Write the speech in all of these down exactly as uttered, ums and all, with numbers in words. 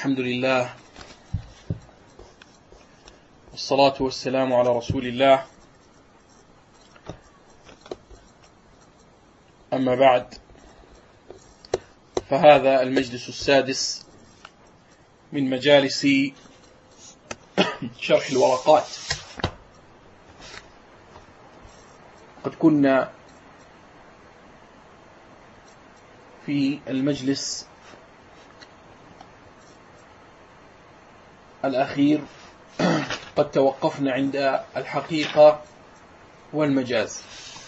الحمد لله والصلاة والسلام على رسول الله. أما بعد، فهذا المجلس السادس من مجالس شرح الورقات. قد كنا في المجلس الأخير قد توقفنا عند الحقيقة والمجاز،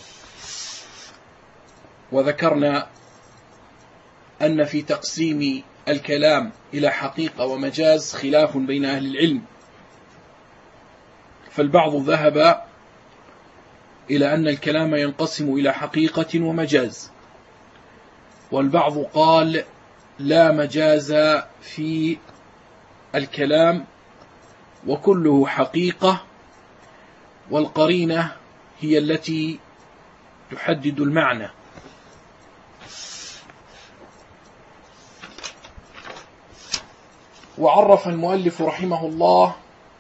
وذكرنا أن في تقسيم الكلام إلى حقيقة ومجاز خلاف بين أهل العلم، فالبعض ذهب إلى أن الكلام ينقسم إلى حقيقة ومجاز، والبعض قال لا مجاز في الكلام وكله حقيقة، والقرينة هي التي تحدد المعنى. وعرف المؤلف رحمه الله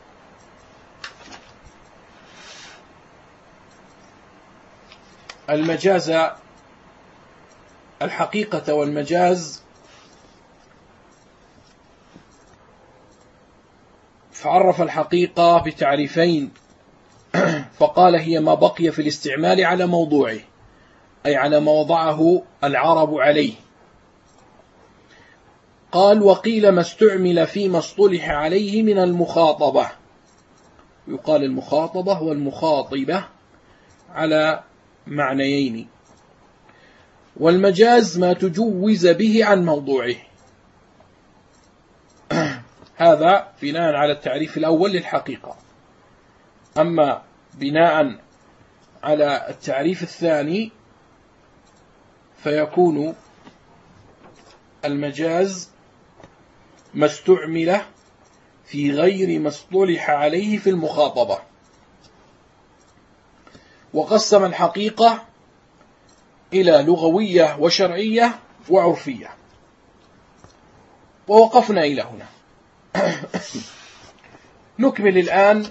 المجاز، الحقيقة والمجاز، فعرف الحقيقة بتعريفين، فقال هي ما بقي في الاستعمال على موضوعه، أي على ما وضعه العرب عليه. قال وقيل ما استعمل فيما اصطلح عليه من المخاطبة، يقال المخاطبة والمخاطبة على معنيين، والمجاز ما تجوز به عن موضوعه. هذا بناء على التعريف الأول للحقيقة. أما بناء على التعريف الثاني فيكون المجاز ما استعمل في غير ما اصطلح عليه في المخاطبة. وقسم الحقيقة إلى لغوية وشرعية وعرفية، ووقفنا إلى هنا. نكمل الآن.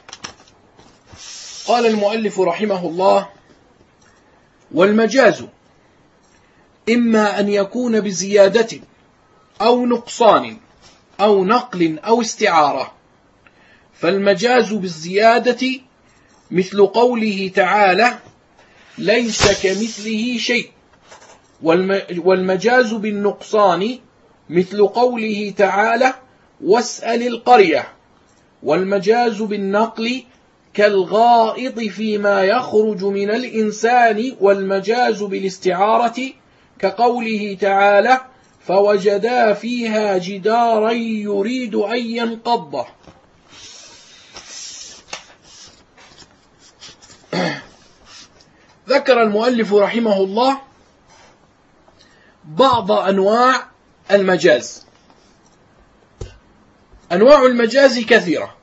قال المؤلف رحمه الله: والمجاز إما أن يكون بزيادة أو نقصان أو نقل أو استعارة. فالمجاز بالزيادة مثل قوله تعالى: ليس كمثله شيء. والمجاز بالنقصان مثل قوله تعالى: واسأل القرية. والمجاز بالنقل كالغائط فيما يخرج من الإنسان. والمجاز بالاستعارة كقوله تعالى: فوجدا فيها جدارا يريد أن ينقضه. ذكر المؤلف رحمه الله بعض أنواع المجاز. أنواع المجاز كثيرة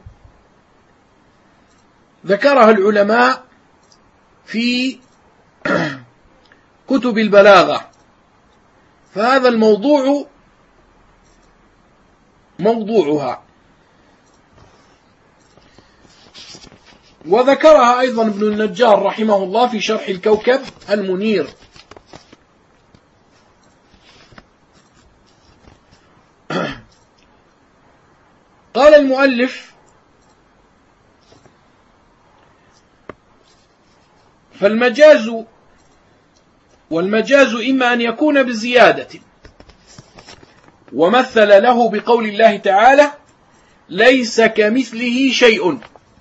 ذكرها العلماء في كتب البلاغة، فهذا الموضوع موضوعها. وذكرها أيضا ابن النجار رحمه الله في شرح الكوكب المنير. قال المؤلف: فالمجاز والمجاز إما أن يكون بزيادة، ومثل له بقول الله تعالى: ليس كمثله شيء.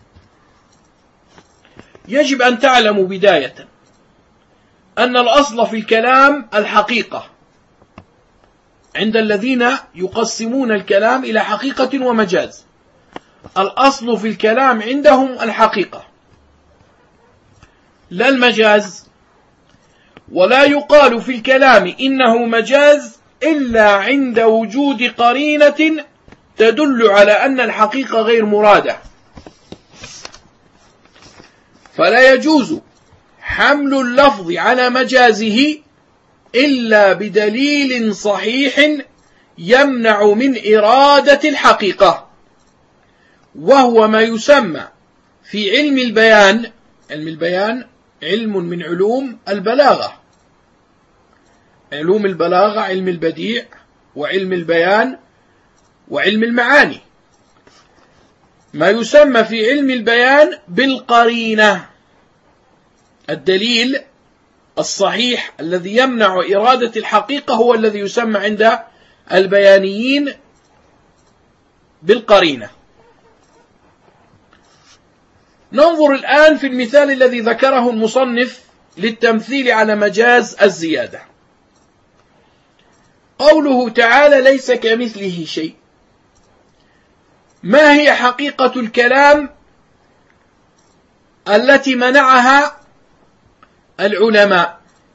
يجب أن تعلموا بداية أن الأصل في الكلام الحقيقة عند الذين يقسمون الكلام إلى حقيقة ومجاز. الأصل في الكلام عندهم الحقيقة لا المجاز. ولا يقال في الكلام إنه مجاز إلا عند وجود قرينة تدل على أن الحقيقة غير مرادة. فلا يجوز حمل اللفظ على مجازه إلا بدليل صحيح يمنع من إرادة الحقيقة، وهو ما يسمى في علم البيان، علم البيان علم من علوم البلاغة، علوم البلاغة علم البديع وعلم البيان وعلم المعاني، ما يسمى في علم البيان بالقرينة، الدليل الصحيح الذي يمنع إرادة الحقيقة هو الذي يسمى عند البيانيين بالقرينة. ننظر الآن في المثال الذي ذكره المصنف للتمثيل على مجاز الزيادة. قوله تعالى ليس كمثله شيء، ما هي حقيقة الكلام التي منعها العلماء؟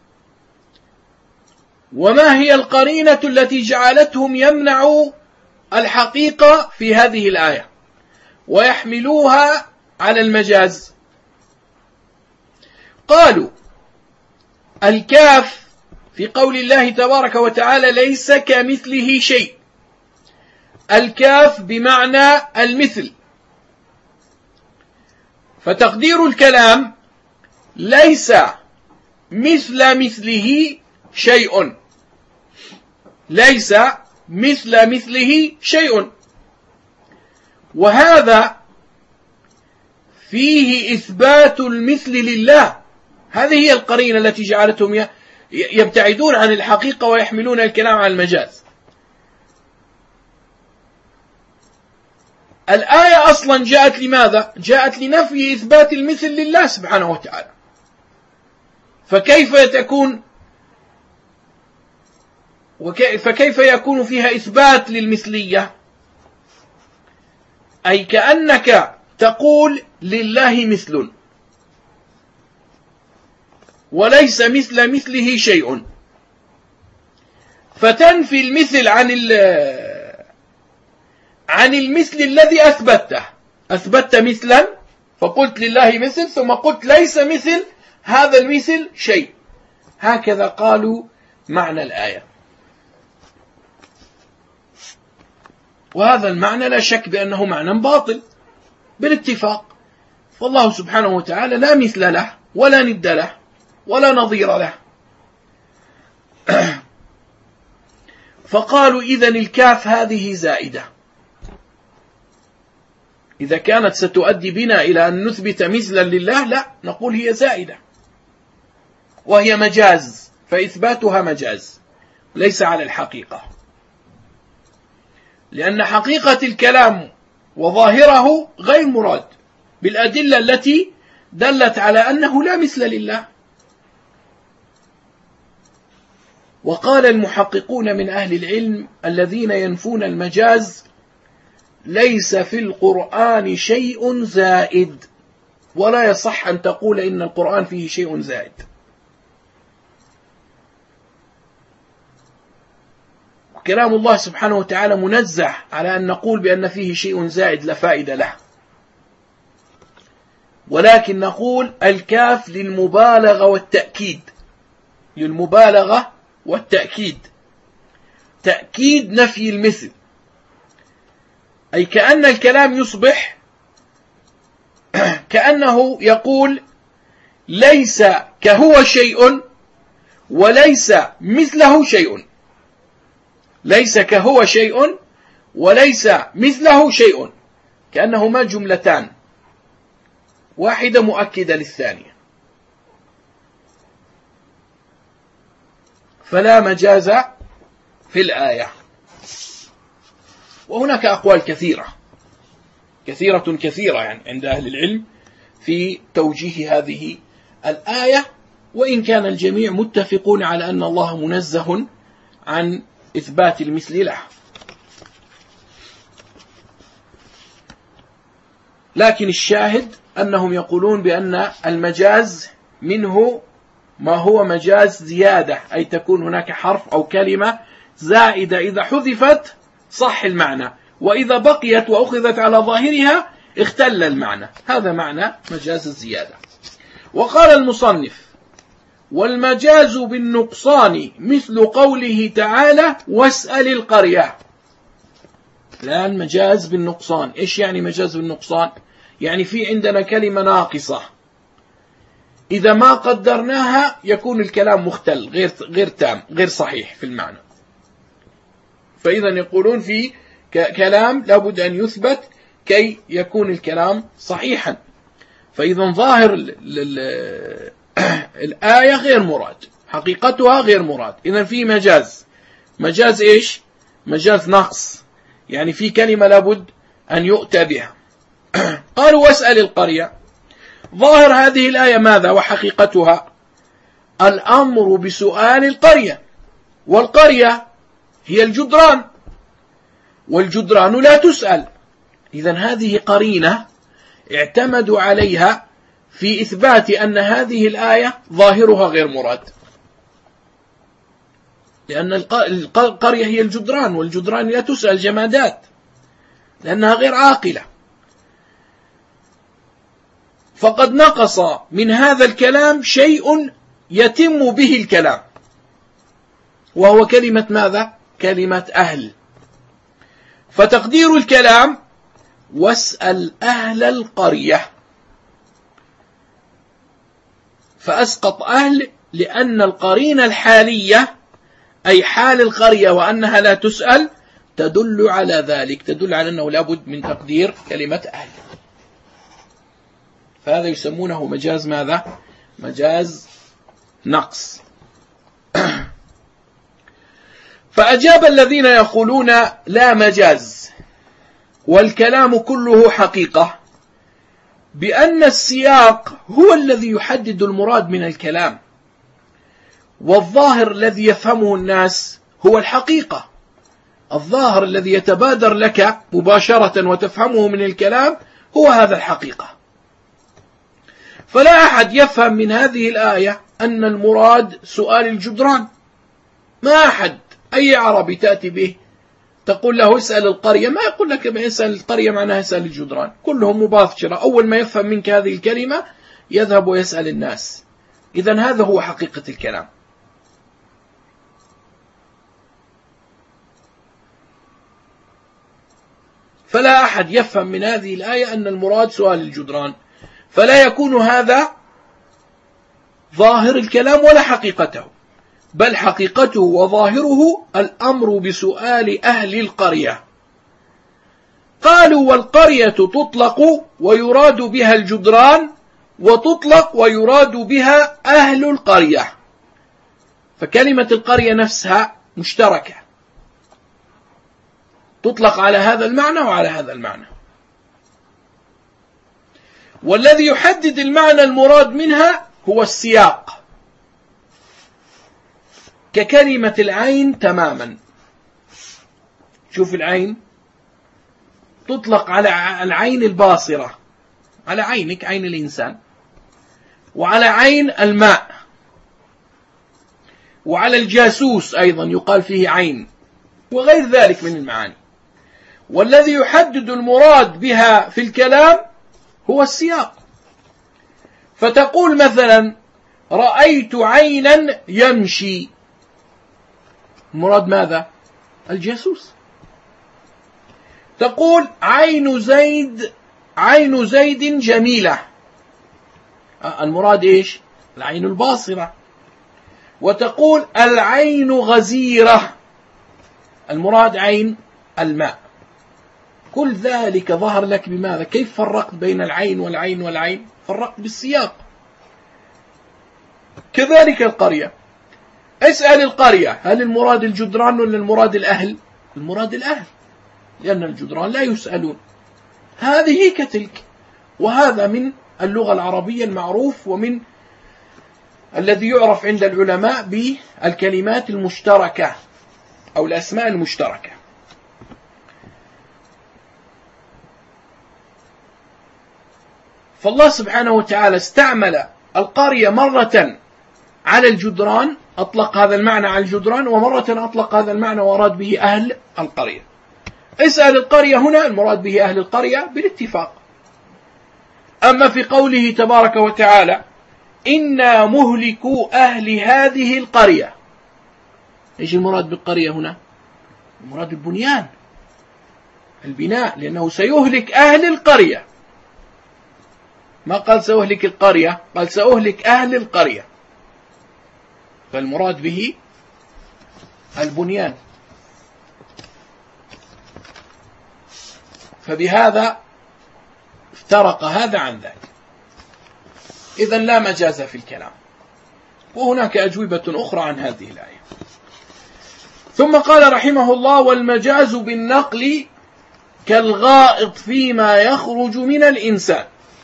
وما هي القرينة التي جعلتهم يمنعوا الحقيقة في هذه الآية ويحملوها على المجاز؟ قالوا الكاف في قول الله تبارك وتعالى ليس كمثله شيء، الكاف بمعنى المثل، فتقدير الكلام ليس مثل مثله شيء، ليس مثل مثله شيء، وهذا فيه إثبات المثل لله. هذه هي القرينة التي جعلتهم يبتعدون عن الحقيقة ويحملون الكلام على المجاز. الآية أصلا جاءت لماذا؟ جاءت لنفي إثبات المثل لله سبحانه وتعالى، فكيف تكون فكيف يكون فيها إثبات للمثلية؟ أي كأنك تقول لله مثل وليس مثل مثله شيء، فتنفي المثل عن عن المثل الذي أثبته. أثبت مثلا فقلت لله مثل، ثم قلت ليس مثل هذا المثل شيء. هكذا قالوا معنى الآية، وهذا المعنى لا شك بأنه معنى باطل بالاتفاق، فالله سبحانه وتعالى لا مثل له ولا ند له ولا نظير له. فقالوا إذن الكاف هذه زائدة، إذا كانت ستؤدي بنا إلى أن نثبت مثلا لله لا، نقول هي زائدة وهي مجاز، فإثباتها مجاز ليس على الحقيقة، لأن حقيقة الكلام وظاهره غير مراد بالأدلة التي دلت على أنه لا مثل لله. وقال المحققون من أهل العلم الذين ينفون المجاز ليس في القرآن شيء زائد، ولا يصح أن تقول إن القرآن فيه شيء زائد. كلام الله سبحانه وتعالى منزه على أن نقول بأن فيه شيء زائد لا فائدة له، ولكن نقول الكاف للمبالغة والتأكيد، للمبالغة والتأكيد، تأكيد نفي المثل، أي كأن الكلام يصبح كأنه يقول ليس كهو شيء وليس مثله شيء، ليس كهو شيء وليس مثله شيء، كأنهما جملتان واحدة مؤكدة للثانية، فلا مجاز في الآية. وهناك أقوال كثيرة كثيرة كثيرة يعني عند أهل العلم في توجيه هذه الآية، وإن كان الجميع متفقون على أن الله منزه عن إثبات المثل له، لكن الشاهد أنهم يقولون بأن المجاز منه ما هو مجاز زيادة، أي تكون هناك حرف أو كلمة زائدة إذا حذفت صح المعنى، وإذا بقيت وأخذت على ظاهرها اختل المعنى. هذا معنى مجاز الزيادة. وقال المصنف والمجاز بالنقصان مثل قوله تعالى واسأل القرية. لا، المجاز بالنقصان. إيش يعني مجاز بالنقصان؟ يعني في عندنا كلمة ناقصة، إذا ما قدرناها يكون الكلام مختل، غير غير تام، غير صحيح في المعنى. فإذا يقولون في كلام لابد أن يثبت كي يكون الكلام صحيحا. فإذا ظاهر الآية غير مراد، حقيقتها غير مراد. إذا في مجاز. مجاز إيش؟ مجاز نقص، يعني في كلمة لابد أن يؤتى بها. قالوا واسأل القرية. ظاهر هذه الآية ماذا وحقيقتها؟ الأمر بسؤال القرية، والقرية هي الجدران، والجدران لا تسأل. إذن هذه قرينة اعتمدوا عليها في إثبات أن هذه الآية ظاهرها غير مراد، لأن القرية هي الجدران، والجدران لا تسأل جمادات لأنها غير عاقلة. فقد نقص من هذا الكلام شيء يتم به الكلام، وهو كلمة ماذا؟ كلمة أهل. فتقدير الكلام واسأل أهل القرية، فأسقط أهل لأن القرينة الحالية أي حال القرية وأنها لا تسأل تدل على ذلك، تدل على أنه لابد من تقدير كلمة أهل. فهذا يسمونه مجاز ماذا؟ مجاز نقص. فأجاب الذين يقولون لا مجاز والكلام كله حقيقة بأن السياق هو الذي يحدد المراد من الكلام، والظاهر الذي يفهمه الناس هو الحقيقة. الظاهر الذي يتبادر لك مباشرة وتفهمه من الكلام هو هذا الحقيقة. فلا أحد يفهم من هذه الآية أن المراد سؤال الجدران، ما أحد. أي عربي تأتي به تقول له اسأل القرية، ما يقول لك اسأل القرية معناها اسأل الجدران، كلهم مباشرة. أول ما يفهم منك هذه الكلمة يذهب ويسأل الناس. إذن هذا هو حقيقة الكلام. فلا أحد يفهم من هذه الآية أن المراد سؤال الجدران، فلا يكون هذا ظاهر الكلام ولا حقيقته، بل حقيقته وظاهره الأمر بسؤال أهل القرية. قالوا والقرية تطلق ويراد بها الجدران، وتطلق ويراد بها أهل القرية، فكلمة القرية نفسها مشتركة، تطلق على هذا المعنى وعلى هذا المعنى. والذي يحدد المعنى المراد منها هو السياق، ككلمة العين تماما. شوف العين تطلق على العين الباصرة، على عينك عين الإنسان، وعلى عين الماء، وعلى الجاسوس أيضا يقال فيه عين، وغير ذلك من المعاني. والذي يحدد المراد بها في الكلام هو السياق. فتقول مثلا رأيت عينا يمشي، المراد ماذا؟ الجاسوس. تقول عين زيد عين زيد جميلة، المراد إيش؟ العين الباصرة. وتقول العين غزيرة، المراد عين الماء. كل ذلك ظهر لك بماذا؟ كيف فرقت بين العين والعين والعين؟ فرقت بالسياق. كذلك القرية، اسأل القرية، هل المراد الجدران ولا المراد الأهل؟ المراد الأهل، لأن الجدران لا يسألون. هذه كتلك. وهذا من اللغة العربية المعروف، ومن الذي يعرف عند العلماء بالكلمات المشتركة أو الأسماء المشتركة. فالله سبحانه وتعالى استعمل القرية مرة على الجدران، أطلق هذا المعنى على الجدران، ومرة أطلق هذا المعنى وأراد به أهل القرية. اسأل القرية هنا المراد به أهل القرية بالاتفاق. أما في قوله تبارك وتعالى إنا مهلكو أهل هذه القرية. إيش المراد بالقرية هنا؟ المراد البنيان، البناء، لأنه سيهلك أهل القرية. ما قال سأهلك القرية، قال سأهلك أهل القرية، فالمراد به البنيان. فبهذا افترق هذا عن ذاك. إذن لا مجاز في الكلام. وهناك أجوبة أخرى عن هذه الآية. ثم قال رحمه الله: والمجاز بالنقل كالغائط فيما يخرج من الإنسان.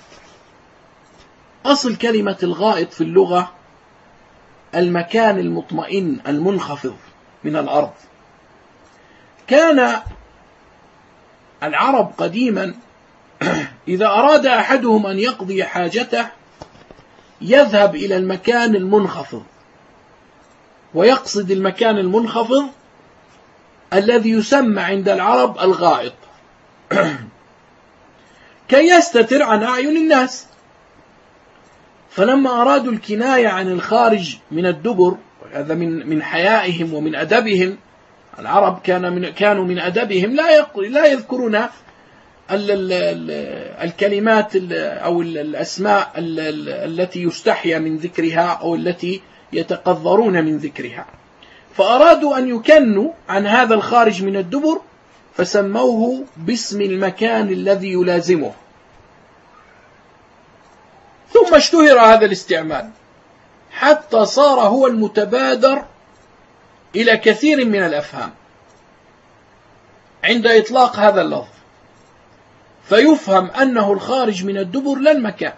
أصل كلمة الغائط في اللغة المكان المطمئن المنخفض من الأرض. كان العرب قديما إذا أراد أحدهم أن يقضي حاجته يذهب إلى المكان المنخفض، ويقصد المكان المنخفض الذي يسمى عند العرب الغائط كي يستتر عن أعين الناس. فلما أرادوا الكناية عن الخارج من الدبر، هذا من من حيائهم ومن أدبهم، العرب كان من كانوا من أدبهم لا لا يذكرون ال ال ال الكلمات أو الأسماء التي يستحيا من ذكرها أو التي يتقذرون من ذكرها، فأرادوا أن يكنوا عن هذا الخارج من الدبر فسموه باسم المكان الذي يلازمه. ثم اشتهر هذا الاستعمال حتى صار هو المتبادر إلى كثير من الأفهام عند إطلاق هذا اللفظ، فيفهم أنه الخارج من الدبر لا المكان.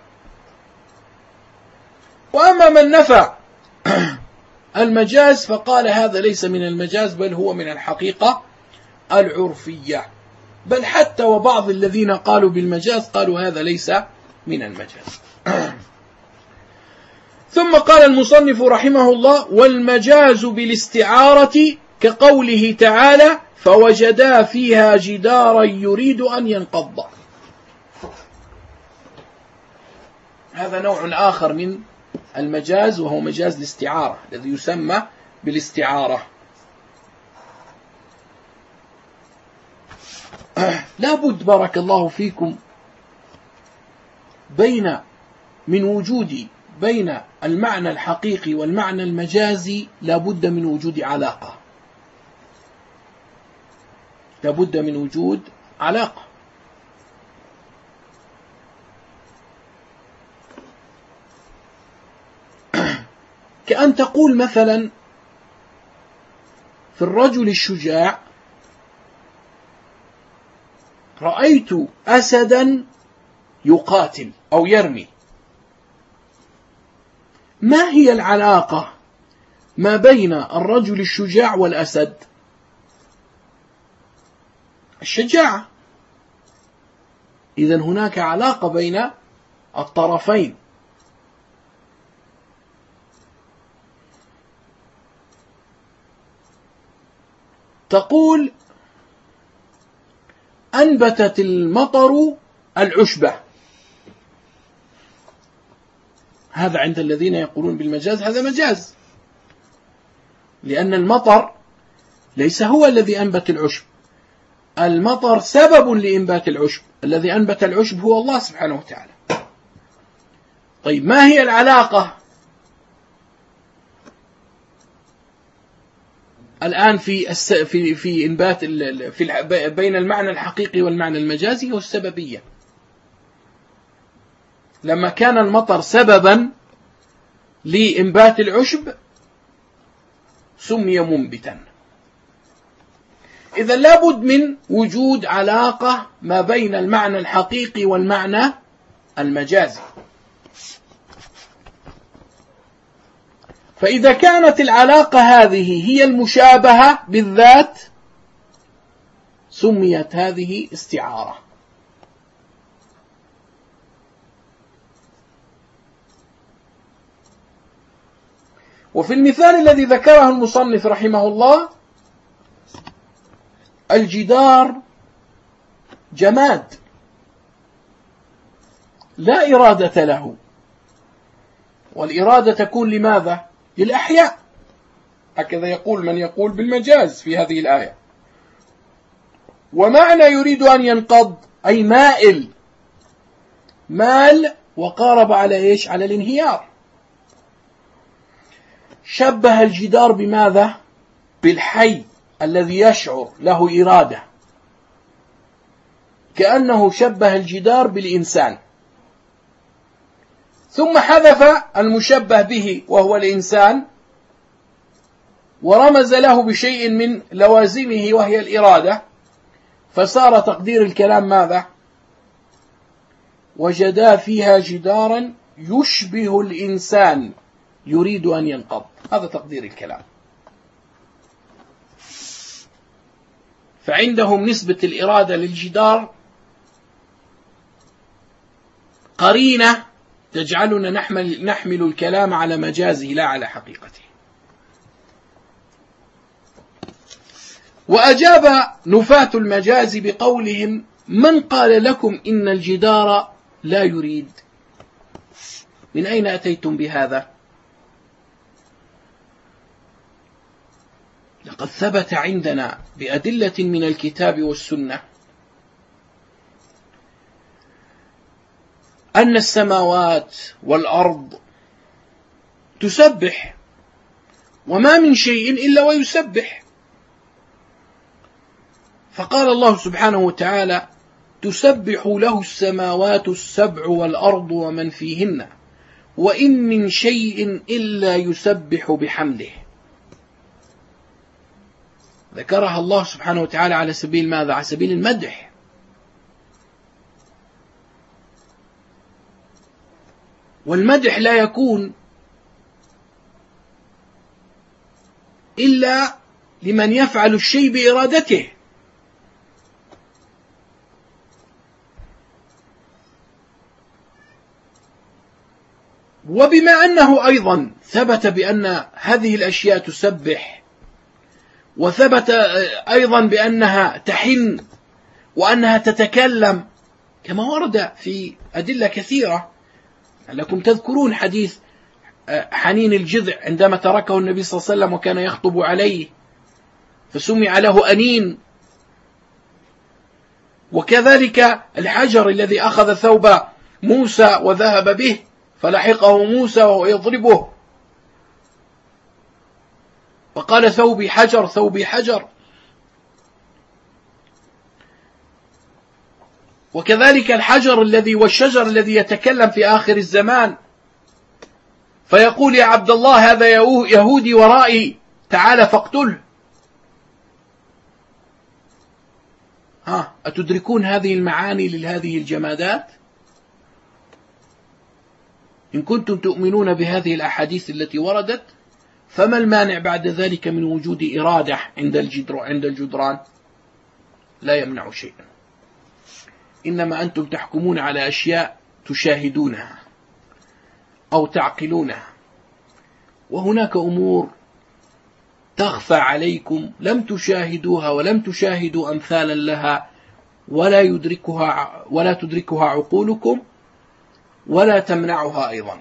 وأما من نفى المجاز فقال هذا ليس من المجاز بل هو من الحقيقة العرفية، بل حتى وبعض الذين قالوا بالمجاز قالوا هذا ليس من المجاز. ثم قال المصنف رحمه الله: والمجاز بالاستعارة كقوله تعالى: فوجدا فيها جدارا يريد أن ينقض. هذا نوع آخر من المجاز، وهو مجاز الاستعارة الذي يسمى بالاستعارة. لا بد بارك الله فيكم بين من وجود بين المعنى الحقيقي والمعنى المجازي لا بد من وجود علاقة، لا بد من وجود علاقة. كأن تقول مثلا في الرجل الشجاع: رأيت أسدا يقاتل أو يرمي. ما هي العلاقة ما بين الرجل الشجاع والأسد؟ الشجاعة. إذن هناك علاقة بين الطرفين. تقول: أنبتت المطر العشبة. هذا عند الذين يقولون بالمجاز هذا مجاز، لأن المطر ليس هو الذي أنبت العشب، المطر سبب لإنبات العشب، الذي أنبت العشب هو الله سبحانه وتعالى. طيب ما هي العلاقة الآن في في في إنبات في بين المعنى الحقيقي والمعنى المجازي؟ هو السببية. لما كان المطر سببا لإنبات العشب سمي منبتا. إذا لابد من وجود علاقة ما بين المعنى الحقيقي والمعنى المجازي. فإذا كانت العلاقة هذه هي المشابهة بالذات سميت هذه استعارة. وفي المثال الذي ذكره المصنف رحمه الله: الجدار جماد لا إرادة له، والإرادة تكون لماذا؟ للأحياء، هكذا يقول من يقول بالمجاز في هذه الآية. ومعنى يريد أن ينقض أي مائل، مال وقارب على إيش؟ على الانهيار. شبه الجدار بماذا؟ بالحي الذي يشعر له إرادة، كأنه شبه الجدار بالإنسان، ثم حذف المشبه به وهو الإنسان ورمز له بشيء من لوازمه وهي الإرادة، فصار تقدير الكلام ماذا؟ وجدا فيها جدارا يشبه الإنسان يريد أن ينقض. هذا تقدير الكلام. فعندهم نسبة الإرادة للجدار قرينة تجعلنا نحمل, نحمل الكلام على مجازه لا على حقيقته. وأجاب نفاة المجاز بقولهم: من قال لكم إن الجدار لا يريد؟ من أين أتيتم بهذا؟ لقد ثبت عندنا بأدلة من الكتاب والسنة أن السماوات والأرض تسبح، وما من شيء إلا ويسبح. فقال الله سبحانه وتعالى: تسبح له السماوات السبع والأرض ومن فيهن وإن من شيء إلا يسبح بحمده. ذكرها الله سبحانه وتعالى على سبيل ماذا؟ على سبيل المدح. والمدح لا يكون إلا لمن يفعل الشيء بإرادته. وبما أنه أيضا ثبت بأن هذه الأشياء تسبح، وثبت أيضا بأنها تحن وأنها تتكلم كما ورد في أدلة كثيرة. لكم تذكرون حديث حنين الجذع عندما تركه النبي صلى الله عليه وسلم وكان يخطب عليه فسمع له أنين. وكذلك الحجر الذي أخذ ثوب موسى وذهب به فلحقه موسى وهو يضربه وقال: ثوبي حجر ثوبي حجر. وكذلك الحجر الذي والشجر الذي يتكلم في آخر الزمان فيقول: يا عبد الله هذا يهودي ورائي تعال فاقتله. ها، أتدركون هذه المعاني لهذه الجمادات؟ إن كنتم تؤمنون بهذه الأحاديث التي وردت، فما المانع بعد ذلك من وجود إرادة عند الجدر عند الجدران؟ لا يمنع شيئا، إنما أنتم تحكمون على أشياء تشاهدونها أو تعقلونها، وهناك أمور تخفى عليكم لم تشاهدوها ولم تشاهدوا أمثالا لها ولا يدركها ولا تدركها عقولكم ولا تمنعها أيضا.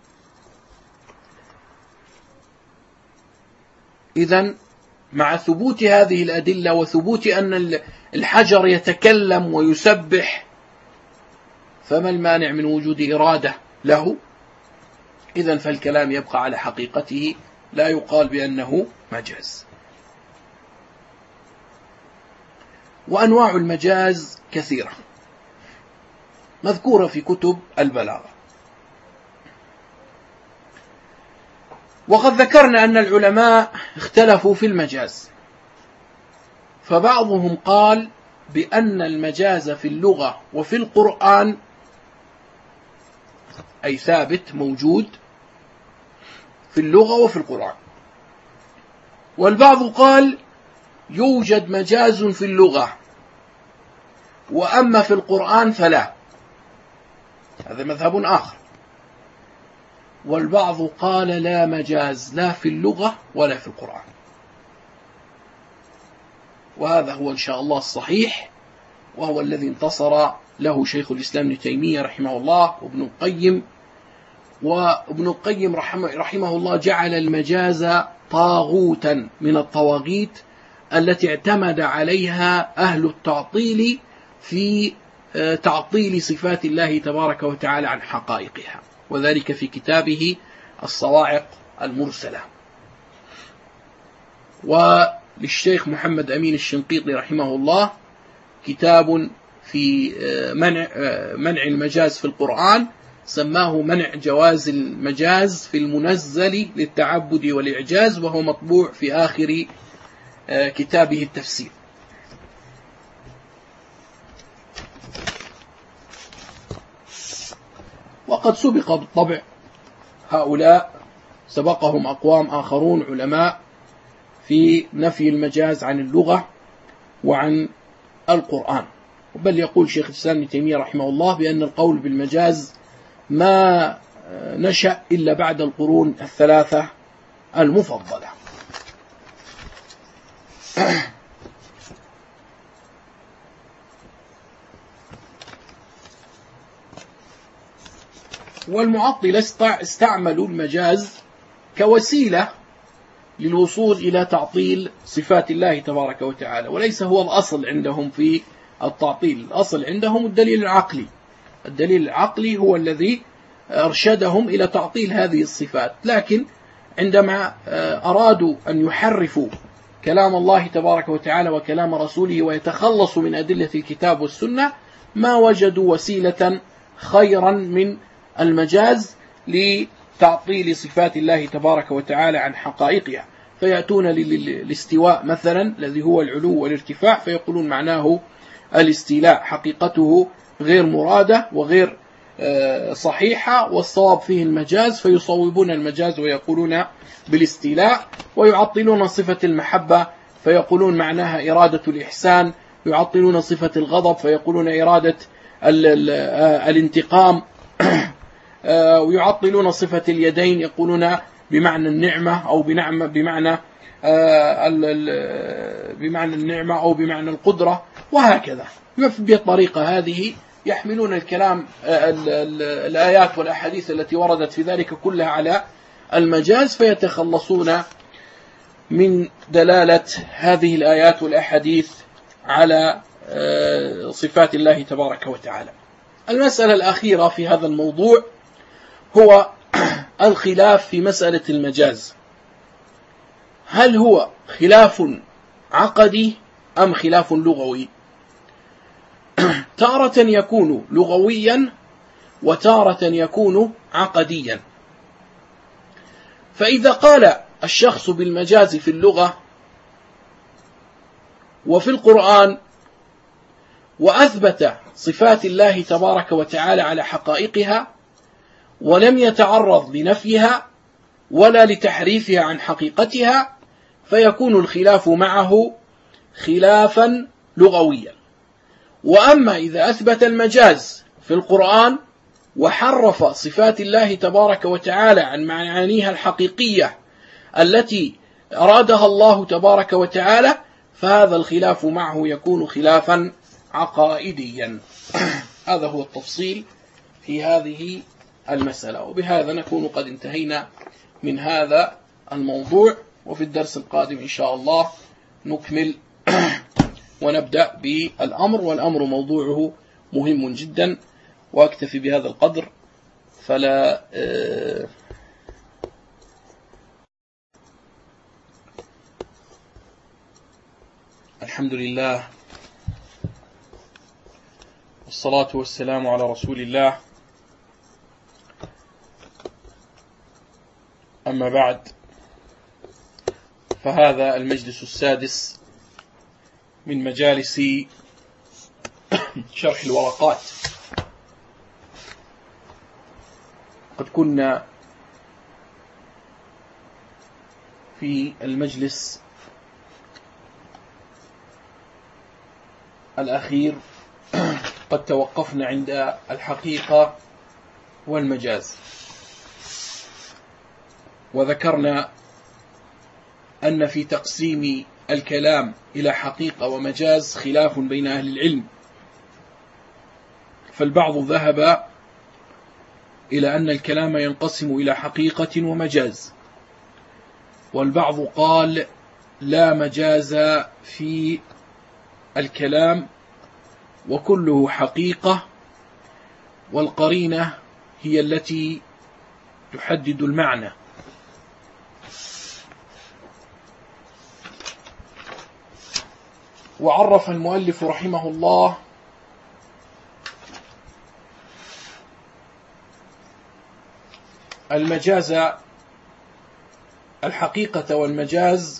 إذن مع ثبوت هذه الأدلة وثبوت أن الحجر يتكلم ويسبح، فما المانع من وجود إرادة له؟ إذن فالكلام يبقى على حقيقته، لا يقال بأنه مجاز. وأنواع المجاز كثيرة مذكورة في كتب البلاغة. وقد ذكرنا أن العلماء اختلفوا في المجاز، فبعضهم قال بأن المجاز في اللغة وفي القرآن أي ثابت موجود في اللغة وفي القرآن، والبعض قال يوجد مجاز في اللغة وأما في القرآن فلا، هذا مذهب آخر. والبعض قال لا مجاز لا في اللغة ولا في القرآن، وهذا هو إن شاء الله الصحيح، وهو الذي انتصر له شيخ الإسلام ابن تيمية رحمه الله وابن القيم وابن القيم رحمه الله جعل المجاز طاغوتا من الطواغيت التي اعتمد عليها أهل التعطيل في تعطيل صفات الله تبارك وتعالى عن حقائقها، وذلك في كتابه الصواعق المرسلة. وللشيخ محمد أمين الشنقيطي رحمه الله كتاب في منع, منع المجاز في القرآن، سماه منع جواز المجاز في المنزل للتعبد والإعجاز، وهو مطبوع في آخر كتابه التفسير. وقد سبق بالطبع هؤلاء، سبقهم أقوام آخرون علماء في نفي المجاز عن اللغة وعن القرآن. بل يقول شيخ الإسلام ابن تيمية رحمه الله بأن القول بالمجاز ما نشأ إلا بعد القرون الثلاثة المفضلة. والمعطلة استعملوا المجاز كوسيلة للوصول إلى تعطيل صفات الله تبارك وتعالى، وليس هو الأصل عندهم في التعطيل. الأصل عندهم الدليل العقلي، الدليل العقلي هو الذي أرشدهم إلى تعطيل هذه الصفات. لكن عندما أرادوا أن يحرفوا كلام الله تبارك وتعالى وكلام رسوله ويتخلصوا من أدلة الكتاب والسنة، ما وجدوا وسيلة خيرا من المجاز لتعطيل صفات الله تبارك وتعالى عن حقائقها. فيأتون للاستواء مثلا الذي هو العلو والارتفاع، فيقولون معناه الاستيلاء، حقيقته غير مرادة وغير صحيحة والصواب فيه المجاز، فيصوبون المجاز ويقولون بالاستيلاء. ويعطلون صفة المحبة فيقولون معناها إرادة الإحسان، يعطلون صفة الغضب فيقولون إرادة الانتقام، ويعطلون صفة اليدين يقولون بمعنى النعمة أو بنعمة بمعنى بمعنى النعمة أو بمعنى القدرة، وهكذا. بالطريقة هذه يحملون الكلام الآيات والأحاديث التي وردت في ذلك كلها على المجاز، فيتخلصون من دلالة هذه الآيات والأحاديث على صفات الله تبارك وتعالى. المسألة الأخيرة في هذا الموضوع هو الخلاف في مسألة المجاز، هل هو خلاف عقدي أم خلاف لغوي؟ تارة يكون لغويا وتارة يكون عقديا. فإذا قال الشخص بالمجاز في اللغة وفي القرآن وأثبت صفات الله تبارك وتعالى على حقائقها ولم يتعرض لنفيها ولا لتحريفها عن حقيقتها، فيكون الخلاف معه خلافا لغويا. وأما إذا أثبت المجاز في القرآن وحرف صفات الله تبارك وتعالى عن معانيها الحقيقية التي أرادها الله تبارك وتعالى، فهذا الخلاف معه يكون خلافا عقائديا. هذا هو التفصيل في هذه المسألة. وبهذا نكون قد انتهينا من هذا الموضوع، وفي الدرس القادم إن شاء الله نكمل ونبدأ بالأمر، والأمر موضوعه مهم جدا. وأكتفي بهذا القدر، فلا آه الحمد لله والصلاة والسلام على رسول الله. أما بعد، فهذا المجلس السادس من مجالس شرح الورقات. قد كنا في المجلس الأخير قد توقفنا عند الحقيقة والمجاز، وذكرنا أن في تقسيم الكلام إلى حقيقة ومجاز خلاف بين أهل العلم، فالبعض ذهب إلى أن الكلام ينقسم إلى حقيقة ومجاز، والبعض قال لا مجاز في الكلام وكله حقيقة، والقرينة هي التي تحدد المعنى. وعرف المؤلف رحمه الله المجاز، الحقيقة والمجاز،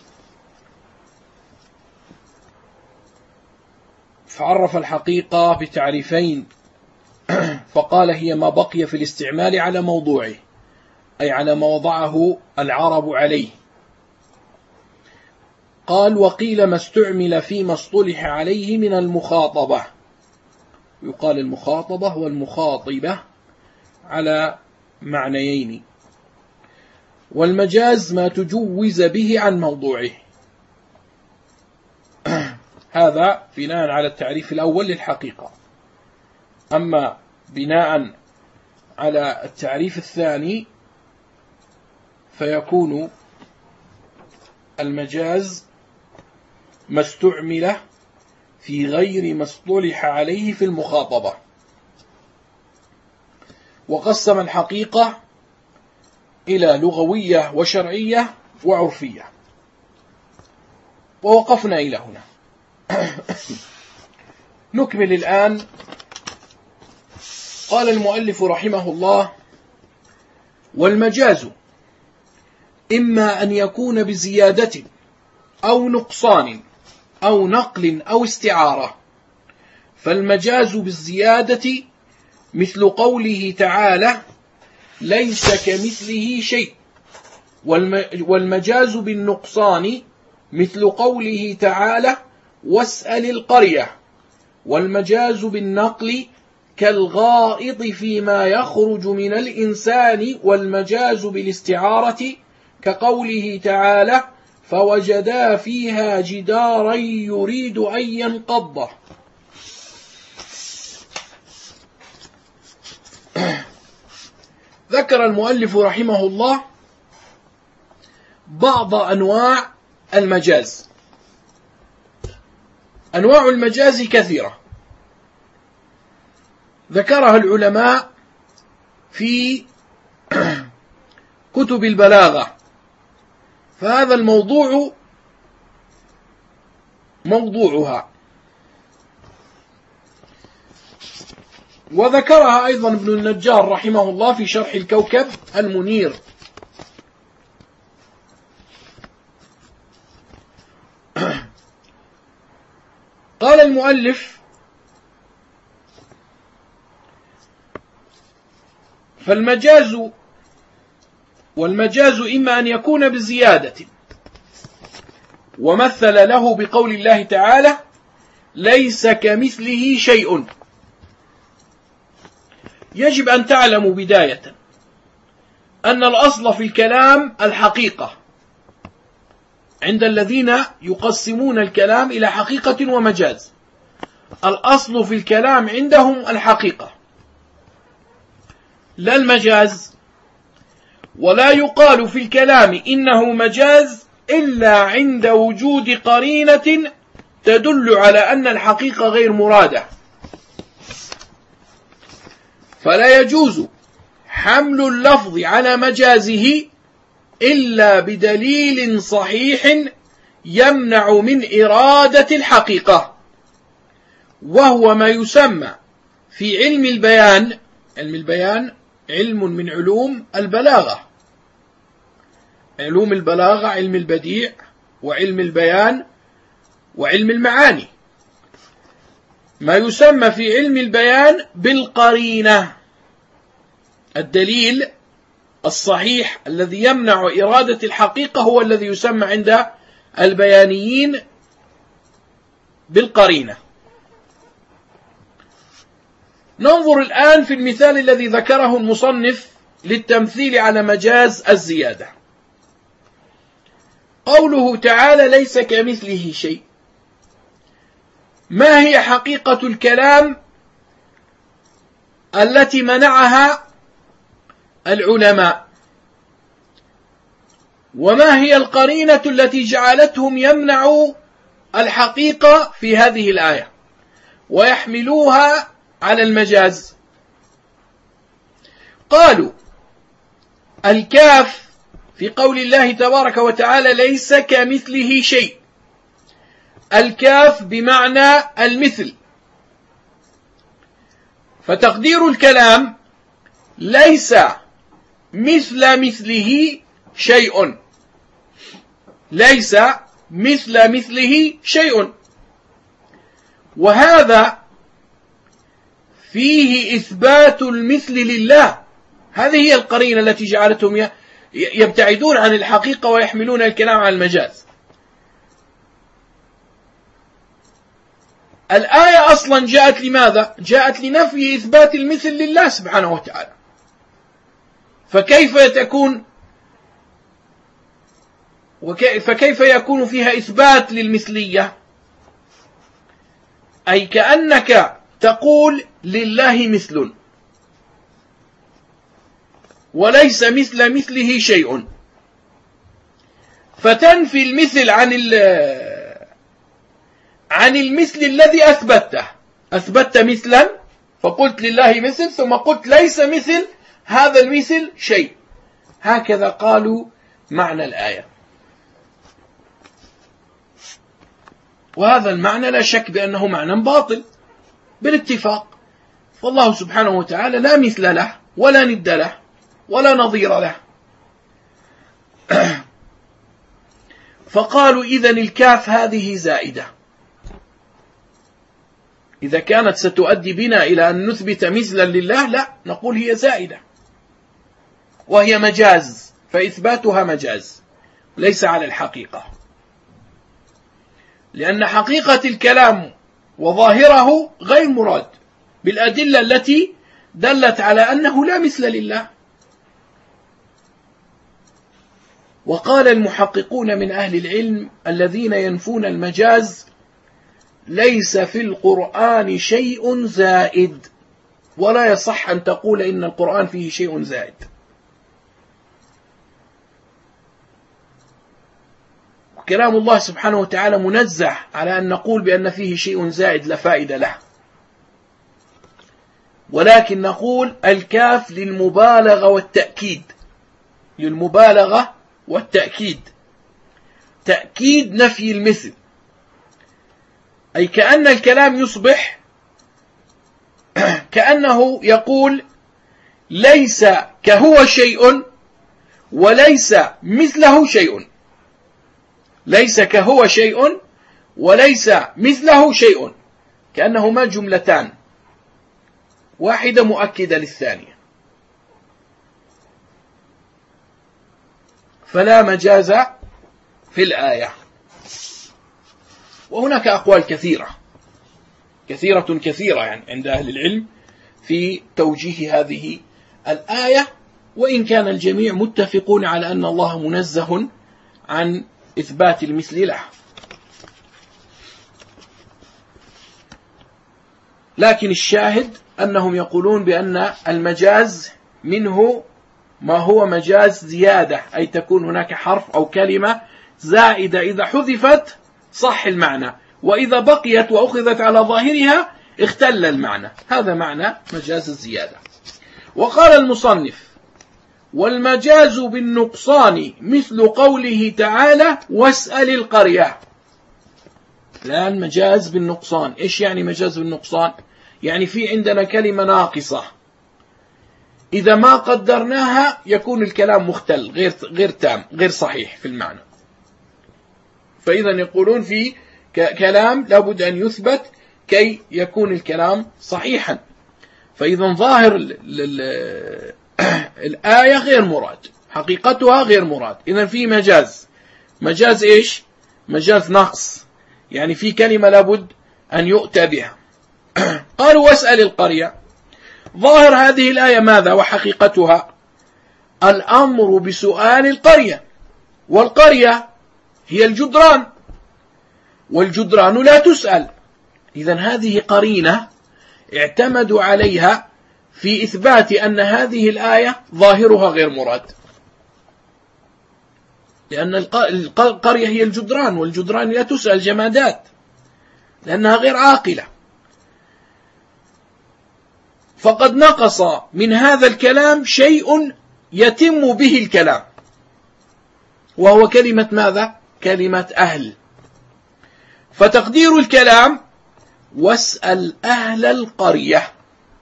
فعرف الحقيقة بتعريفين، فقال هي ما بقي في الاستعمال على موضوعه، أي على ما وضعه العرب عليه. قال وقيل ما استعمل فيما اصطلح عليه من المخاطبة، يقال المخاطبة والمخاطبة على معنيين، والمجاز ما تجوز به عن موضوعه. هذا بناء على التعريف الأول للحقيقة. أما بناء على التعريف الثاني فيكون المجاز ما استعمل في غير ما اصطلح عليه في المخاطبة. وقسم الحقيقة إلى لغوية وشرعية وعرفية، ووقفنا إلى هنا. نكمل الآن. قال المؤلف رحمه الله والمجاز إما أن يكون بزيادة أو نقصان أو نقل أو استعارة. فالمجاز بالزيادة مثل قوله تعالى ليس كمثله شيء، والمجاز بالنقصان مثل قوله تعالى واسأل القرية. والمجاز بالنقل كالغائط فيما يخرج من الإنسان. والمجاز بالاستعارة كقوله تعالى فوجدا فيها جدارا يريد أن ينقضه. ذكر المؤلف رحمه الله بعض أنواع المجاز. أنواع المجاز كثيرة ذكرها العلماء في كتب البلاغة، فهذا الموضوع موضوعها. وذكرها أيضا ابن النجار رحمه الله في شرح الكوكب المنير. قال المؤلف فالمجاز والمجاز إما أن يكون بزيادة، ومثل له بقول الله تعالى ليس كمثله شيء. يجب أن تعلموا بداية أن الأصل في الكلام الحقيقة عند الذين يقسمون الكلام إلى حقيقة ومجاز. الأصل في الكلام عندهم الحقيقة لا المجاز. ولا يقال في الكلام إنه مجاز إلا عند وجود قرينة تدل على أن الحقيقة غير مرادة. فلا يجوز حمل اللفظ على مجازه إلا بدليل صحيح يمنع من إرادة الحقيقة، وهو ما يسمى في علم البيان، علم البيان علم من علوم البلاغة، علوم البلاغة علم البديع وعلم البيان وعلم المعاني، ما يسمى في علم البيان بالقرينة، الدليل الصحيح الذي يمنع إرادة الحقيقة هو الذي يسمى عند البيانيين بالقرينة. ننظر الآن في المثال الذي ذكره المصنف للتمثيل على مجاز الزيادة. قوله تعالى ليس كمثله شيء، ما هي حقيقة الكلام التي منعها العلماء. وما هي القرينة التي جعلتهم يمنعوا الحقيقة في هذه الآية ويحملوها على المجاز؟ قالوا الكاف في قول الله تبارك وتعالى ليس كمثله شيء، الكاف بمعنى المثل، فتقدير الكلام ليس مثل مثله شيء، ليس مثل مثله شيء. وهذا فيه إثبات المثل لله. هذه هي القرينة التي جعلتهم يبتعدون عن الحقيقة ويحملون الكلام على المجاز. الآية أصلا جاءت لماذا؟ جاءت لنفي إثبات المثل لله سبحانه وتعالى، فكيف تكون فكيف يكون فيها إثبات للمثلية؟ أي كأنك تقول لله مثل وليس مثل مثله شيء، فتنفي المثل عن عن المثل الذي أثبته. أثبت مثلا فقلت لله مثل، ثم قلت ليس مثل هذا المثل شيء. هكذا قالوا معنى الآية، وهذا المعنى لا شك بأنه معنى باطل بالاتفاق. فالله سبحانه وتعالى لا مثل له ولا ند له ولا نظير له. فقالوا إذن الكاف هذه زائدة، إذا كانت ستؤدي بنا إلى أن نثبت مثلا لله لا، نقول هي زائدة وهي مجاز، فإثباتها مجاز ليس على الحقيقة، لأن حقيقة الكلام وظاهره غير مراد بالأدلة التي دلت على أنه لا مثل لله. وقال المحققون من أهل العلم الذين ينفون المجاز ليس في القرآن شيء زائد، ولا يصح أن تقول إن القرآن فيه شيء زائد. كلام الله سبحانه وتعالى منزه على أن نقول بأن فيه شيء زائد لا فائدة له، ولكن نقول الكاف للمبالغة والتأكيد، للمبالغة والتأكيد، تأكيد نفي المثل، أي كأن الكلام يصبح كأنه يقول ليس كهو شيء وليس مثله شيء، ليس كهو شيء وليس مثله شيء، كأنهما جملتان واحدة مؤكدة للثانية. فلا مجاز في الآية. وهناك أقوال كثيرة كثيرة كثيرة يعني عند أهل العلم في توجيه هذه الآية، وإن كان الجميع متفقون على أن الله منزه عن إثبات المثل له. لكن الشاهد أنهم يقولون بأن المجاز منه ما هو مجاز زيادة، أي تكون هناك حرف أو كلمة زائدة إذا حذفت صح المعنى، وإذا بقيت وأخذت على ظاهرها اختل المعنى. هذا معنى مجاز الزيادة. وقال المصنف والمجاز بالنقصان مثل قوله تعالى واسأل القرية. الآن مجاز بالنقصان. إيش يعني مجاز بالنقصان؟ يعني في عندنا كلمة ناقصة، إذا ما قدرناها يكون الكلام مختل غير غير تام غير صحيح في المعنى. فإذا يقولون في كلام لابد أن يثبت كي يكون الكلام صحيحا. فإذا ظاهر الآية غير مراد، حقيقتها غير مراد، إذا في مجاز. مجاز إيش؟ مجاز نقص، يعني في كلمة لابد أن يؤتى بها. قالوا واسأل القرية. ظاهر هذه الآية ماذا وحقيقتها؟ الأمر بسؤال القرية، والقرية هي الجدران، والجدران لا تسأل. إذن هذه قرينة اعتمدوا عليها في إثبات أن هذه الآية ظاهرها غير مراد، لأن القرية هي الجدران، والجدران لا تسأل جمادات لأنها غير عاقلة. فقد نقص من هذا الكلام شيء يتم به الكلام، وهو كلمة ماذا؟ كلمة أهل. فتقدير الكلام واسأل أهل القرية،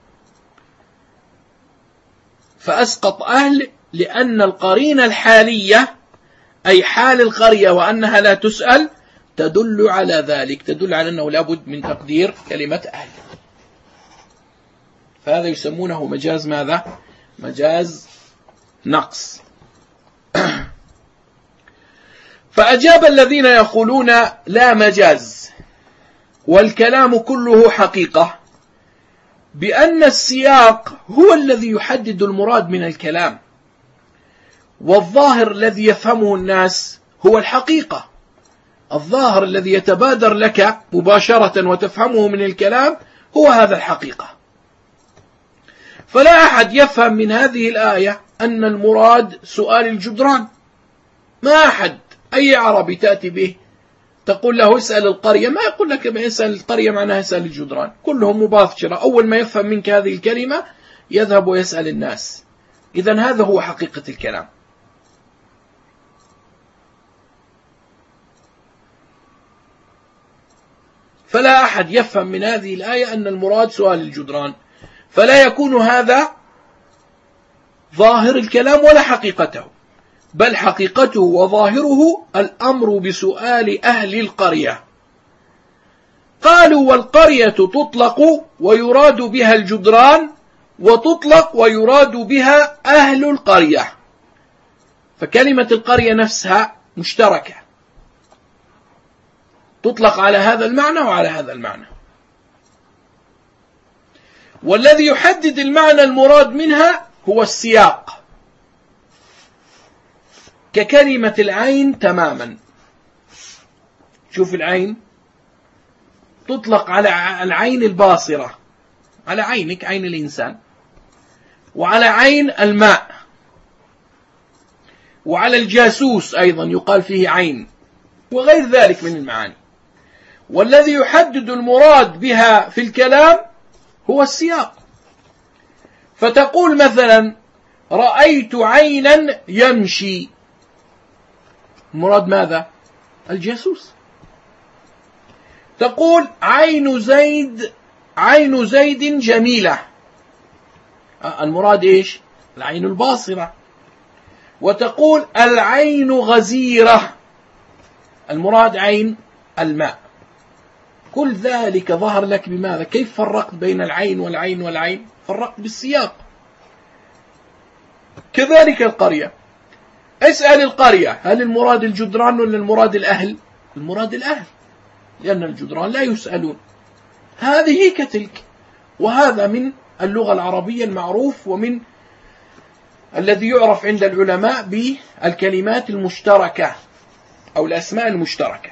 فأسقط أهل لأن القرينة الحالية أي حال القرية وأنها لا تسأل تدل على ذلك، تدل على أنه لابد من تقدير كلمة أهل. فهذا يسمونه مجاز ماذا؟ مجاز نقص. فأجاب الذين يقولون لا مجاز والكلام كله حقيقة بأن السياق هو الذي يحدد المراد من الكلام، والظاهر الذي يفهمه الناس هو الحقيقة. الظاهر الذي يتبادر لك مباشرة وتفهمه من الكلام هو هذا الحقيقة. فلا أحد يفهم من هذه الآية أن المراد سؤال الجدران، ما أحد. أي عربي تأتي به تقول له اسأل القرية، ما يقول لك اسأل القرية معناها اسأل الجدران، كلهم مباشرة أول ما يفهم منك هذه الكلمة يذهب ويسأل الناس. إذن هذا هو حقيقة الكلام. فلا أحد يفهم من هذه الآية أن المراد سؤال الجدران، فلا يكون هذا ظاهر الكلام ولا حقيقته، بل حقيقته وظاهره الأمر بسؤال أهل القرية. قالوا والقرية تطلق ويراد بها الجدران، وتطلق ويراد بها أهل القرية، فكلمة القرية نفسها مشتركة، تطلق على هذا المعنى وعلى هذا المعنى. والذي يحدد المعنى المراد منها هو السياق، ككلمة العين تماما. شوف العين تطلق على العين الباصرة، على عينك عين الإنسان، وعلى عين الماء، وعلى الجاسوس أيضا يقال فيه عين، وغير ذلك من المعاني. والذي يحدد المراد بها في الكلام هو السياق. فتقول مثلا رأيت عينا يمشي، المراد ماذا؟ الجاسوس. تقول عين زيد عين زيد جميلة، المراد إيش؟ العين الباصرة. وتقول العين غزيرة، المراد عين الماء. كل ذلك ظهر لك بماذا؟ كيف فرقت بين العين والعين والعين؟ فرقت بالسياق. كذلك القرية، اسأل القرية هل المراد الجدران ولا المراد الأهل؟ المراد الأهل، لأن الجدران لا يسألون. هذه كتلك. وهذا من اللغة العربية المعروف، ومن الذي يعرف عند العلماء بالكلمات المشتركة أو الأسماء المشتركة.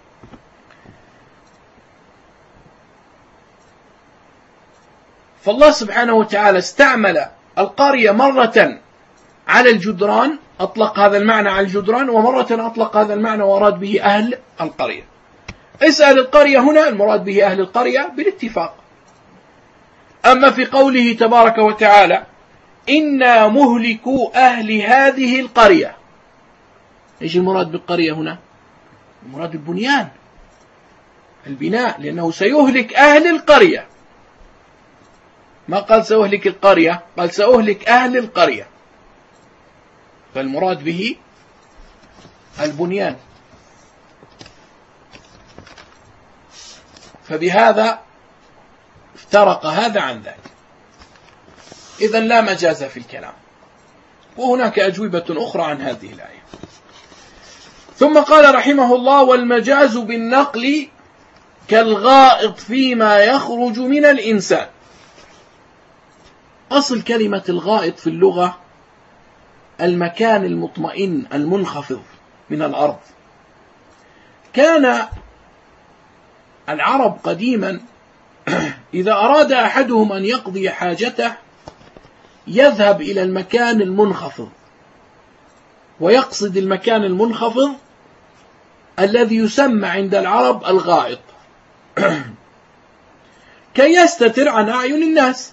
فالله سبحانه وتعالى استعمل القرية مرة على الجدران، أطلق هذا المعنى على الجدران، ومرة أطلق هذا المعنى وأراد به أهل القرية. اسأل القرية هنا المراد به أهل القرية بالاتفاق. أما في قوله تبارك وتعالى إنا مهلكو أهل هذه القرية، إيش المراد بالقرية هنا؟ المراد البنيان، البناء، لأنه سيهلك أهل القرية. ما قال سأهلك القرية، قال سأهلك أهل القرية، فالمراد به البنيان. فبهذا افترق هذا عن ذاك. إذن لا مجاز في الكلام. وهناك أجوبة أخرى عن هذه الآية. ثم قال رحمه الله والمجاز بالنقل كالغائط فيما يخرج من الإنسان. أصل كلمة الغائط في اللغة المكان المطمئن المنخفض من الأرض. كان العرب قديما إذا أراد أحدهم أن يقضي حاجته يذهب إلى المكان المنخفض، ويقصد المكان المنخفض الذي يسمى عند العرب الغائط كي يستتر عن أعين الناس.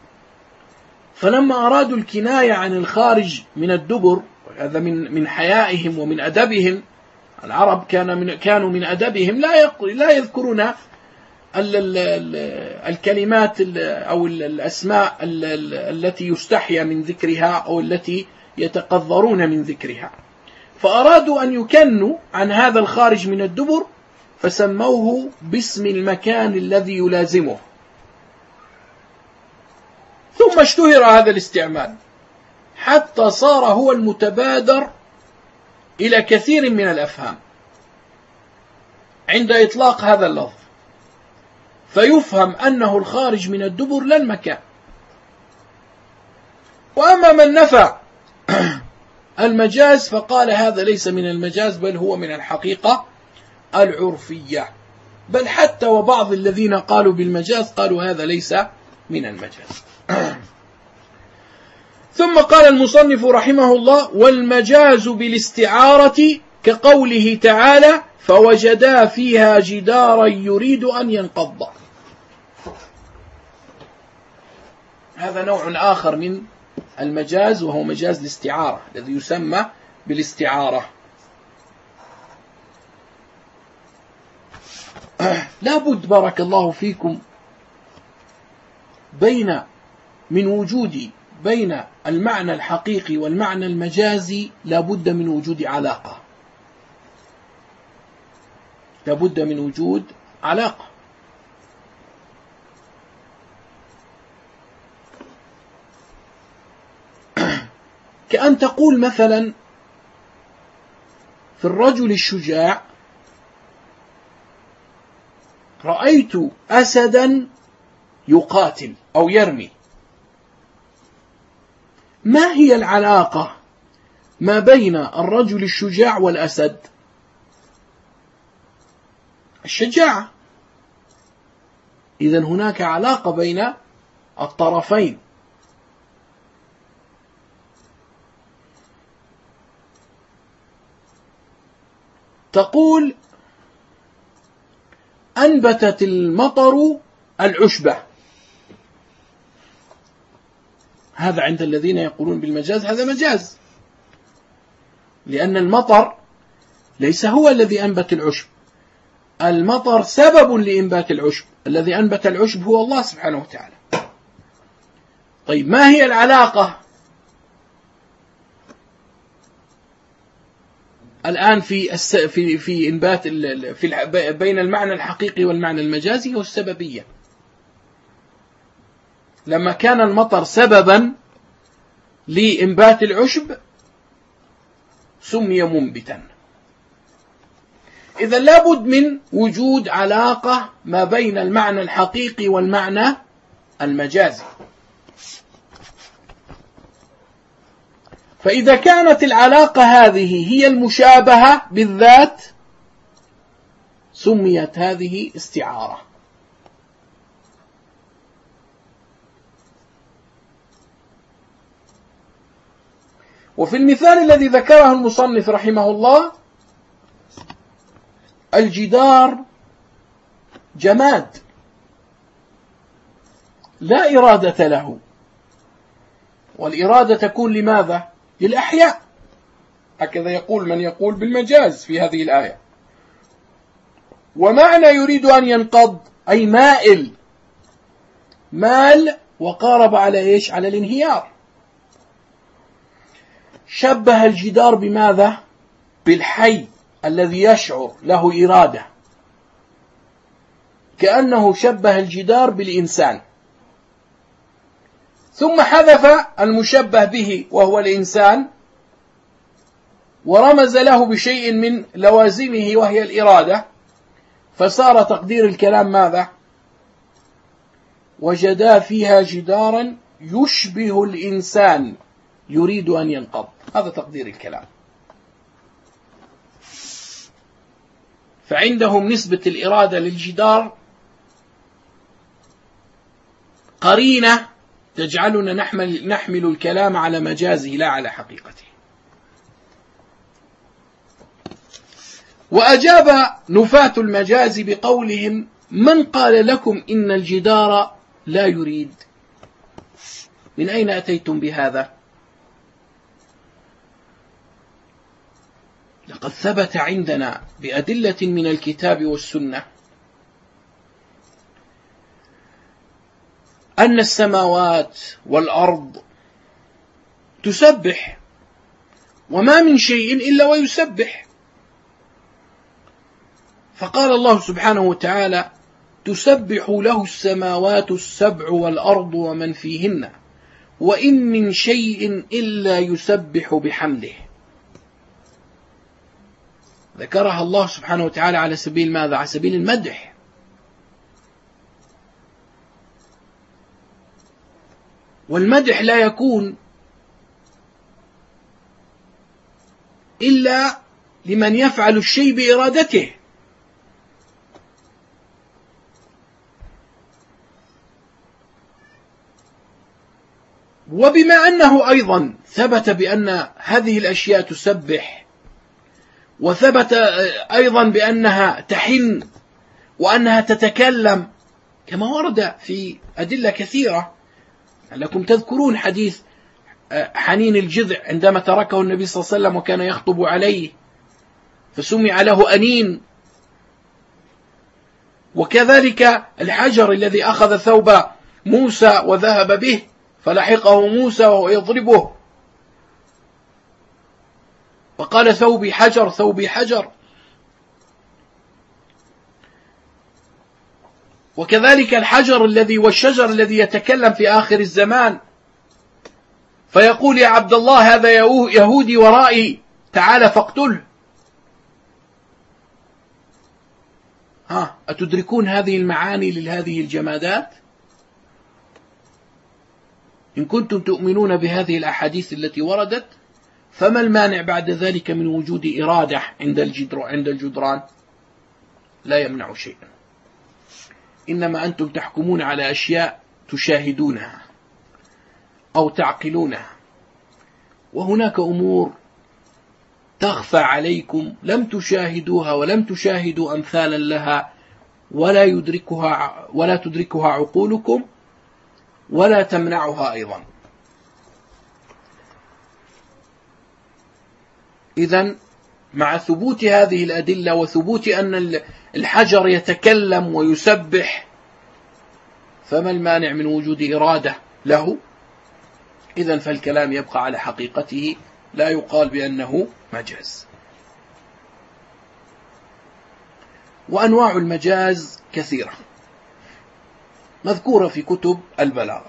فلما أرادوا الكناية عن الخارج من الدبر، هذا من من حيائهم ومن أدبهم، العرب كان من كانوا من أدبهم لا لا يذكرون ال ال ال الكلمات أو الأسماء التي يستحيا من ذكرها أو التي يتقذرون من ذكرها، فأرادوا أن يكنوا عن هذا الخارج من الدبر فسموه باسم المكان الذي يلازمه. ثم اشتهر هذا الاستعمال حتى صار هو المتبادر إلى كثير من الأفهام عند إطلاق هذا اللفظ، فيفهم أنه الخارج من الدبر لا المكان. وأما من نفى المجاز فقال هذا ليس من المجاز بل هو من الحقيقة العرفية، بل حتى وبعض الذين قالوا بالمجاز قالوا هذا ليس من المجاز. ثم قال المصنف رحمه الله: والمجاز بالاستعارة كقوله تعالى: فوجدا فيها جدارا يريد أن ينقض. هذا نوع آخر من المجاز، وهو مجاز الاستعارة الذي يسمى بالاستعارة. لابد بارك الله فيكم بين من وجود بين المعنى الحقيقي والمعنى المجازي لابد من وجود علاقة، لابد من وجود علاقة. كأن تقول مثلا في الرجل الشجاع: رأيت أسدا يقاتل أو يرمي. ما هي العلاقة ما بين الرجل الشجاع والأسد؟ الشجاعة. إذن هناك علاقة بين الطرفين. تقول: أنبتت المطر العشبة. هذا عند الذين يقولون بالمجاز هذا مجاز، لأن المطر ليس هو الذي أنبت العشب، المطر سبب لإنبات العشب، الذي أنبت العشب هو الله سبحانه وتعالى. طيب ما هي العلاقة الآن في في في إنبات في بين المعنى الحقيقي والمعنى المجازي؟ هو السببية. لما كان المطر سببا لإنبات العشب سمي منبتا. إذا لابد من وجود علاقة ما بين المعنى الحقيقي والمعنى المجازي. فإذا كانت العلاقة هذه هي المشابهة بالذات سميت هذه استعارة. وفي المثال الذي ذكره المصنف رحمه الله: الجدار جماد لا إرادة له، والإرادة تكون لماذا؟ للأحياء. هكذا يقول من يقول بالمجاز في هذه الآية. ومعنى يريد أن ينقض أي مائل، مال وقارب على إيش؟ على الانهيار. شبه الجدار بماذا؟ بالحي الذي يشعر له إرادة، كأنه شبه الجدار بالإنسان، ثم حذف المشبه به وهو الإنسان ورمز له بشيء من لوازمه وهي الإرادة، فصار تقدير الكلام ماذا؟ وجدا فيها جدارا يشبه الإنسان يريد أن ينقض. هذا تقدير الكلام. فعندهم نسبة الإرادة للجدار قرينة تجعلنا نحمل, نحمل الكلام على مجازه لا على حقيقته. وأجاب نفاة المجاز بقولهم: من قال لكم إن الجدار لا يريد؟ من أين أتيتم بهذا؟ لقد ثبت عندنا بأدلة من الكتاب والسنة أن السماوات والأرض تسبح، وما من شيء إلا ويسبح. فقال الله سبحانه وتعالى: تسبح له السماوات السبع والأرض ومن فيهن وإن من شيء إلا يسبح بحمده. ذكرها الله سبحانه وتعالى على سبيل ماذا؟ على سبيل المدح. والمدح لا يكون إلا لمن يفعل الشيء بإرادته. وبما أنه أيضا ثبت بأن هذه الأشياء تسبح، وثبت أيضا بأنها تحن وأنها تتكلم كما ورد في أدلة كثيرة. لكم تذكرون حديث حنين الجذع عندما تركه النبي صلى الله عليه وسلم وكان يخطب عليه فسمع له أنين. وكذلك الحجر الذي أخذ ثوب موسى وذهب به فلحقه موسى وهو يضربه وقال: ثوبي حجر ثوبي حجر. وكذلك الحجر الذي والشجر الذي يتكلم في آخر الزمان فيقول: يا عبد الله هذا يهودي ورائي تعال فاقتله. ها، أتدركون هذه المعاني لهذه الجمادات؟ إن كنتم تؤمنون بهذه الأحاديث التي وردت فما المانع بعد ذلك من وجود إرادة عند الجدر عند الجدران؟ لا يمنع شيئا، إنما أنتم تحكمون على أشياء تشاهدونها أو تعقلونها، وهناك أمور تخفى عليكم لم تشاهدوها ولم تشاهدوا أمثالا لها ولا يدركها ولا تدركها عقولكم ولا تمنعها أيضا. إذن مع ثبوت هذه الأدلة وثبوت أن الحجر يتكلم ويسبح فما المانع من وجود إرادة له؟ إذن فالكلام يبقى على حقيقته، لا يقال بأنه مجاز. وأنواع المجاز كثيرة مذكورة في كتب البلاغة.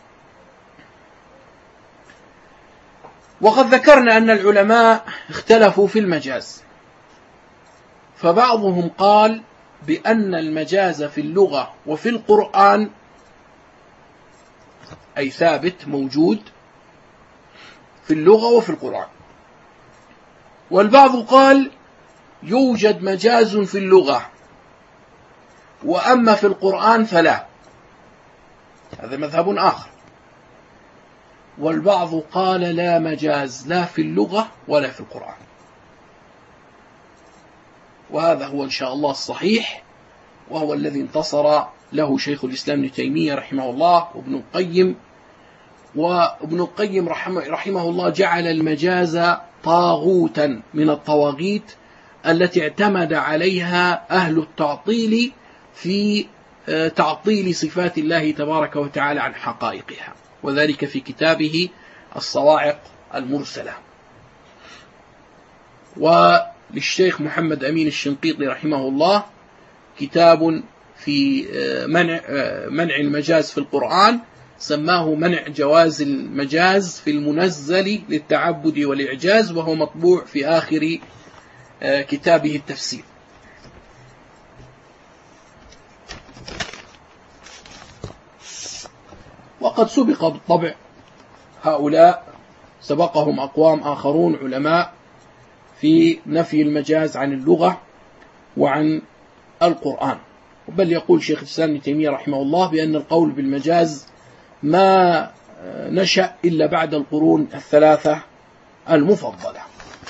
وقد ذكرنا أن العلماء اختلفوا في المجاز، فبعضهم قال بأن المجاز في اللغة وفي القرآن أي ثابت موجود في اللغة وفي القرآن، والبعض قال يوجد مجاز في اللغة وأما في القرآن فلا، هذا مذهب آخر. والبعض قال لا مجاز لا في اللغة ولا في القرآن، وهذا هو إن شاء الله الصحيح، وهو الذي انتصر له شيخ الإسلام ابن تيمية رحمه الله وابن القيم. وابن القيم رحمه الله جعل المجاز طاغوتا من الطواغيت التي اعتمد عليها أهل التعطيل في تعطيل صفات الله تبارك وتعالى عن حقائقها، وذلك في كتابه الصواعق المرسلة. وللشيخ محمد أمين الشنقيطي رحمه الله كتاب في منع, منع المجاز في القرآن سماه منع جواز المجاز في المنزل للتعبد والإعجاز، وهو مطبوع في آخر كتابه التفسير. وقد سبق بالطبع هؤلاء سبقهم أقوام آخرون علماء في نفي المجاز عن اللغة وعن القرآن، بل يقول شيخ الإسلام ابن تيمية رحمه الله بأن القول بالمجاز ما نشأ إلا بعد القرون الثلاثة المفضلة.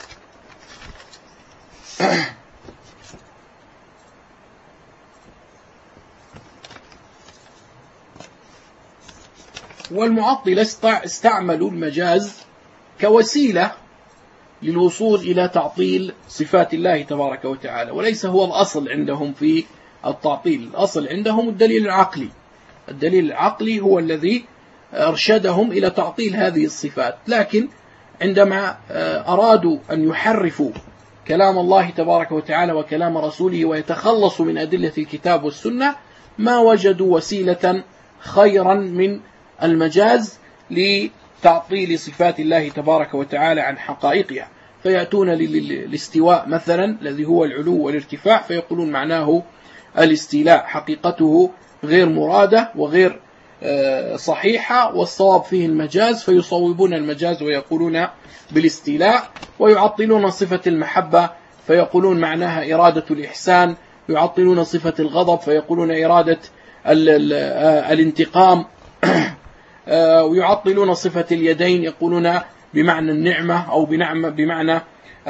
والمعطلة استعملوا المجاز كوسيلة للوصول إلى تعطيل صفات الله تبارك وتعالى، وليس هو الأصل عندهم في التعطيل. الأصل عندهم الدليل العقلي. الدليل العقلي هو الذي أرشدهم إلى تعطيل هذه الصفات، لكن عندما أرادوا أن يحرفوا كلام الله تبارك وتعالى وكلام رسوله ويتخلصوا من أدلة الكتاب والسنة، ما وجدوا وسيلة خيرا من المجاز لتعطيل صفات الله تبارك وتعالى عن حقائقها، فيأتون للاستواء مثلا الذي هو العلو والارتفاع، فيقولون معناه الاستيلاء، حقيقته غير مرادة وغير صحيحة والصواب فيه المجاز، فيصوبون المجاز ويقولون بالاستيلاء. ويعطلون صفة المحبة فيقولون معناها إرادة الإحسان، يعطلون صفة الغضب فيقولون إرادة الانتقام، ويعطلون صفة اليدين يقولون بمعنى النعمة أو بنعمة بمعنى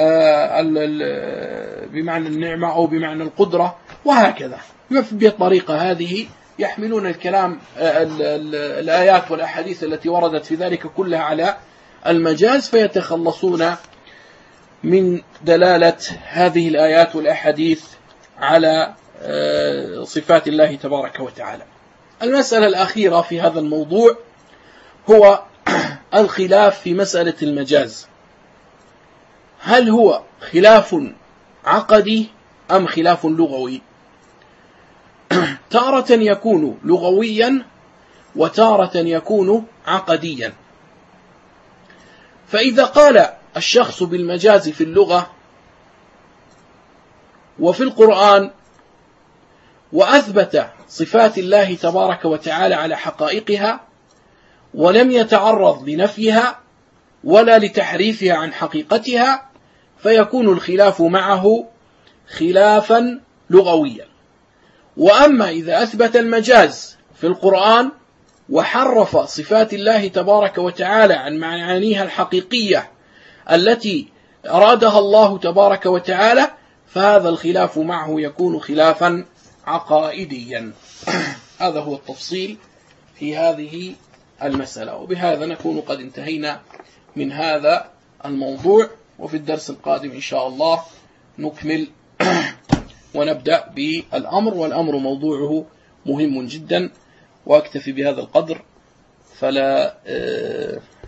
بمعنى النعمة أو بمعنى القدرة، وهكذا. بالطريقة هذه يحملون الكلام الآيات والأحاديث التي وردت في ذلك كلها على المجاز، فيتخلصون من دلالة هذه الآيات والأحاديث على صفات الله تبارك وتعالى. المسألة الأخيرة في هذا الموضوع هو الخلاف في مسألة المجاز، هل هو خلاف عقدي أم خلاف لغوي؟ تارة يكون لغويا وتارة يكون عقديا. فإذا قال الشخص بالمجاز في اللغة وفي القرآن وأثبت صفات الله تبارك وتعالى على حقائقها ولم يتعرض لنفيها ولا لتحريفها عن حقيقتها، فيكون الخلاف معه خلافا لغويا. وأما إذا أثبت المجاز في القرآن وحرف صفات الله تبارك وتعالى عن معانيها الحقيقية التي أرادها الله تبارك وتعالى، فهذا الخلاف معه يكون خلافا عقائديا. هذا هو التفصيل في هذه المسألة. وبهذا نكون قد انتهينا من هذا الموضوع، وفي الدرس القادم إن شاء الله نكمل ونبدأ بالأمر، والأمر موضوعه مهم جدا. وأكتفي بهذا القدر، فلا